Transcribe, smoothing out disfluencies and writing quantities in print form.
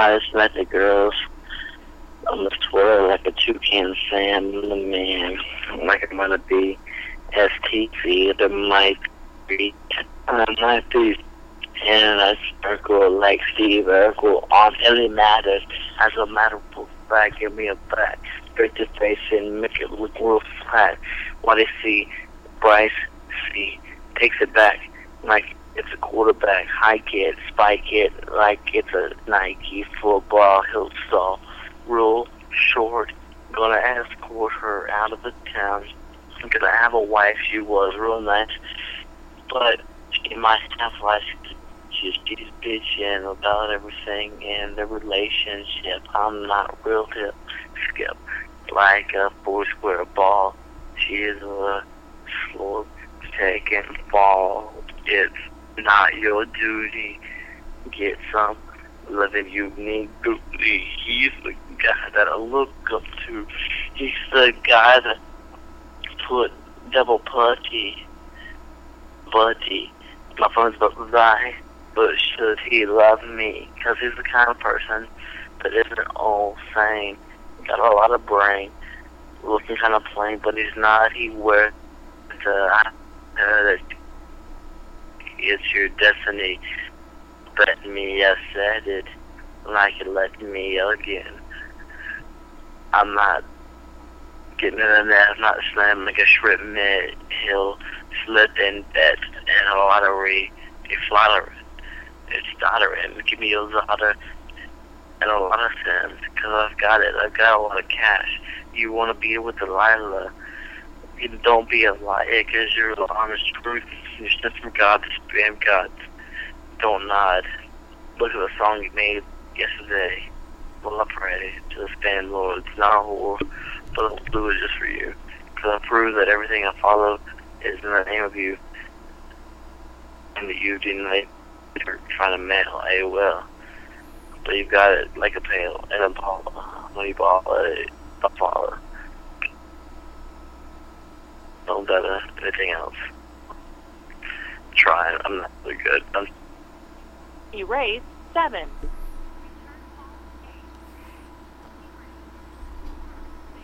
I just met the girls on the Twitter like a toucan Sam, the man. Like I'm gonna be STC, there might be, in a circle like Steve Urkel on any matters. As a matter of fact, give me a back, straight to face and make it look real flat. What I see, Bryce C takes it back like it's a quarterback, hike it, spike it like it's a Nike football. He'll stall, real short. Gonna escort her out of the town. Because I have a wife, she was real nice, but she might have like she's bitching about everything in the relationship. I'm not real hip, skip like a 4-square ball. She is a slow taking fall. It's not your duty. Get some living unique booty. He's the guy that I look up to. He's the guy that put double putty, buddy. My phone's about to die, but should he love me? Because he's the kind of person that isn't all sane. Got a lot of brain, looking kind of plain, but he's not. He wears it's your destiny. Bet me, I said it, like it let me again. I'm not getting in there, I'm not slamming like a shrimp mid. He'll slip and bet and a lottery. It's flattering. It's doddering. Give me a Zada and a lot of sins, because I've got it. I've got a lot of cash. You want to be with Delilah. You don't be a liar, because you're the honest truth. You're sent from God to spam God. Don't nod. Look at the song you made yesterday. Well, I pray to the spam Lord. It's not a whore, but I'll do it just for you. Because I prove that everything I follow is in the name of you. And that you didn't like trying to mail AOL. But you've got it like a pail and a ball. When you ball it, a baller. Don't better anything else. Try. I'm not really good. Erase 7.